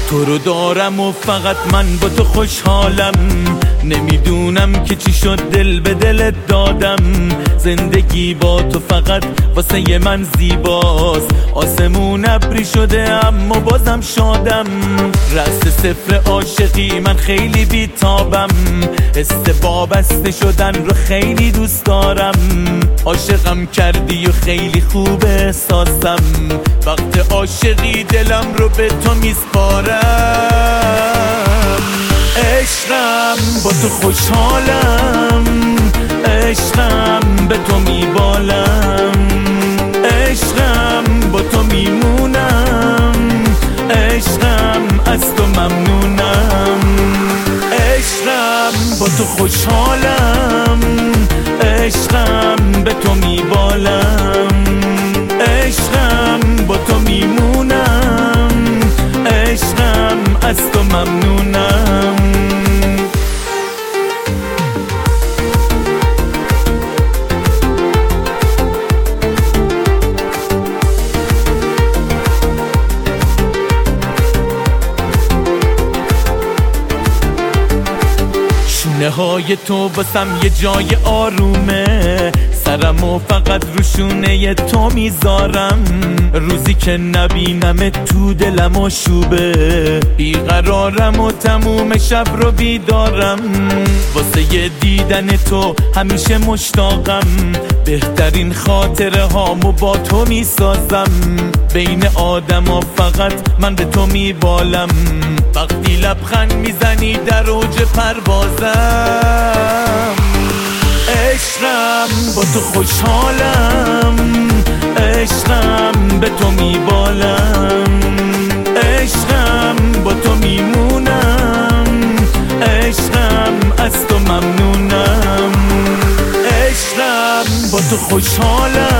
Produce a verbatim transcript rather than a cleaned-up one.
تو رو دارم و فقط من با تو خوشحالم، نمیدونم که چی شد دل به دلت دادم. زندگی با تو فقط واسه من زیباست، آسمون ابری شده اما بازم شادم. رأس صفر عاشقی من خیلی بیتابم، حس وابسته شدن رو خیلی دوست دارم. عاشقم کردی و خیلی خوب احساسم، وقت عاشقی دلم رو به تو میسپارم. عشقم با تو خوشحالم، عشقم به تو میبالم، عشقم با تو میمونم، عشقم از تو ممنونم. عشقم با تو خوشحالم، عشقم به تو میبالم، عشقم با تو میمونم، عشقم از تو ممنونم. شونه های تو باسم یه جای آرومه، سرمو فقط رو شونه تو میذارم. روزی که نبینم تو دلم آشوبه، بیقرارم و تموم شب رو بیدارم. واسه یه دیدن تو همیشه مشتاقم، بهترین خاطره هامو با تو میسازم. بین آدم ها فقط من به تو میبالم، وقتی لبخند میزنی در اوج پروازم. عشقم با تو خوشحالم، عشقم به تو میبالم، عشقم با تو میمونم، عشقم از تو ممنونم. عشقم با تو خوشحالم،